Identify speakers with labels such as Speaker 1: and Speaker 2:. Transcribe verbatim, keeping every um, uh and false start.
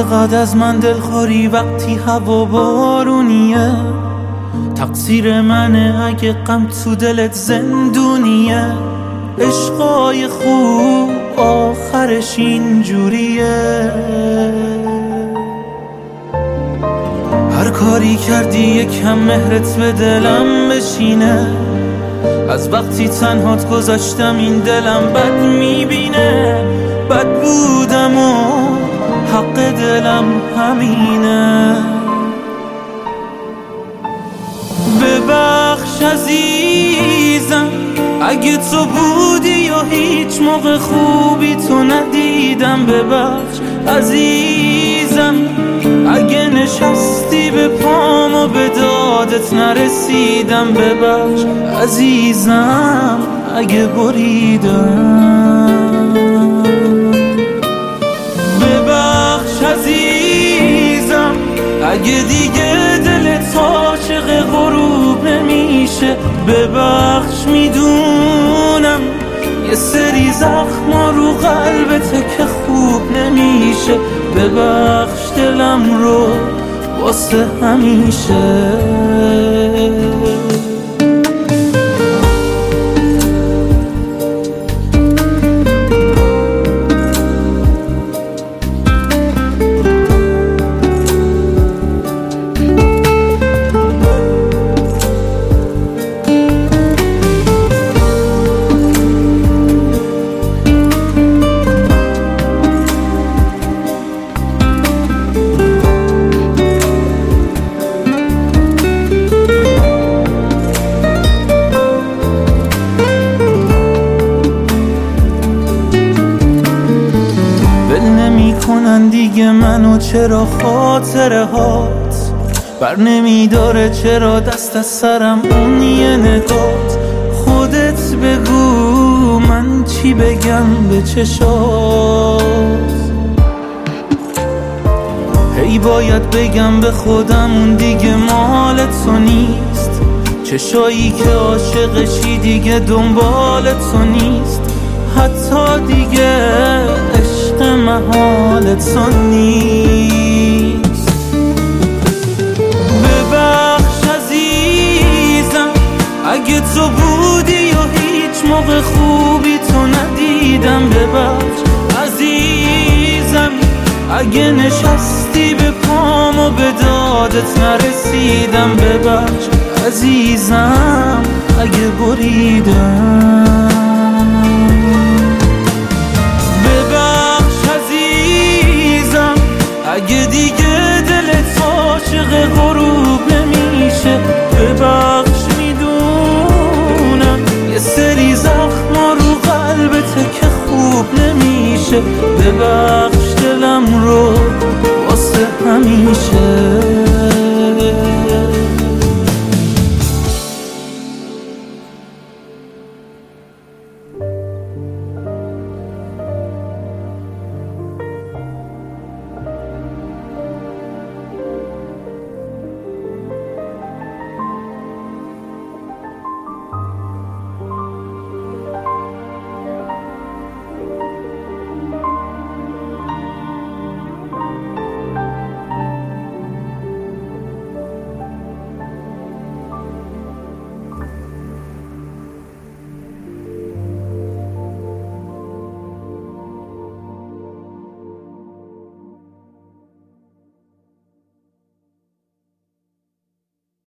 Speaker 1: چقدر از من دلخوری وقتی هوا بارونیه. تقصیر منه اگه غم تو دلت زندونیه. عشقای خوب آخرش اینجوریه. هر کاری کردی یکم مهرت به دلم بشینه. از وقتی تنهات گذاشتم این دلم بد میبینه. بد بودم و حق دلم همینه. ببخش عزیزم اگه تو بودی یا هیچ موقع خوبی تو ندیدم. ببخش عزیزم اگه نشستی به پام و به دادت نرسیدم. ببخش عزیزم اگه بریدم. ببخش عزیزم اگه دیگه دلت عاشق غروب نمیشه. ببخش میدونم یه سری زخما رو قلبته که خوب نمیشه. ببخش دلم رو واسه همیشه. کنن دیگه منو، چرا خاطره هات بر نمیداره، چرا دست از سرم اون یه نگات. خودت بگو من چی بگم به چشات. هی باید بگم به خودم اون دیگه مال تو نیست. چشایی که عاشقشی دیگه دنبال تو نیست. حتی دیگه محال تو نیست. ببخش عزیزم اگه تو بودی یا هیچ موقع خوبی تو ندیدم. ببخش عزیزم اگه نشستی به پام و به دادت نرسیدم. ببخش عزیزم اگه بریدم. اگه دیگه دلت عاشق غروب نمیشه. ببخش میدونم یه سری زخما رو قلبته که خوب نمیشه. ببخش دلم رو واسه همیشه.